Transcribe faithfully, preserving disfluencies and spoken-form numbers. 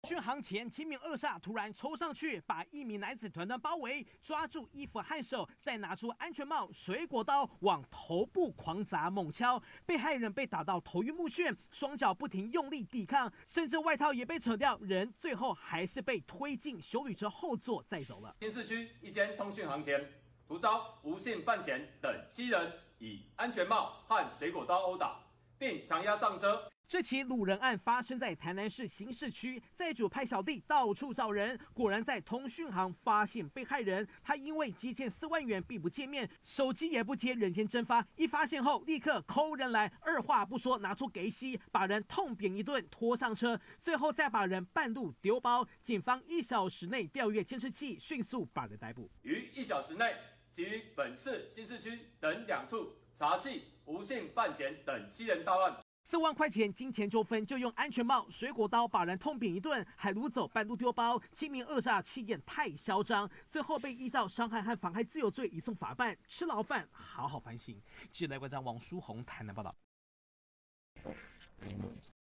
巡航前，七名恶煞突然冲上去，把一名男子团团包围，抓住衣服和手，再拿出安全帽、水果刀往头部狂砸猛敲。被害人被打到头晕目眩，双脚不停用力抵抗，甚至外套也被扯掉，人最后还是被推进休旅车后座载走了。 新市区一间通讯行前，突遭吴姓范闲等七人以安全帽和水果刀殴打，并强压上车。 这起掳人案发生在台南市新市区，债主派小弟到处找人，果然在通讯行发现被害人。他因为积欠四万元，并不见面，手机也不接，人间蒸发。一发现后，立刻扣人来，二话不说拿出给息，把人痛扁一顿，拖上车，最后再把人半路丢包。警方一小时内调阅监视器，迅速把人逮捕。 于一小时内，其于本市新市区等两处查缉吴姓范闲等七人到案。 四万块钱金钱纠纷，就用安全帽、水果刀把人痛扁一顿，还掳走半路丢包。七名恶煞气焰太嚣张，最后被依照伤害和妨害自由罪移送法办，吃牢饭，好好反省。记者来馆长王书宏台南报道。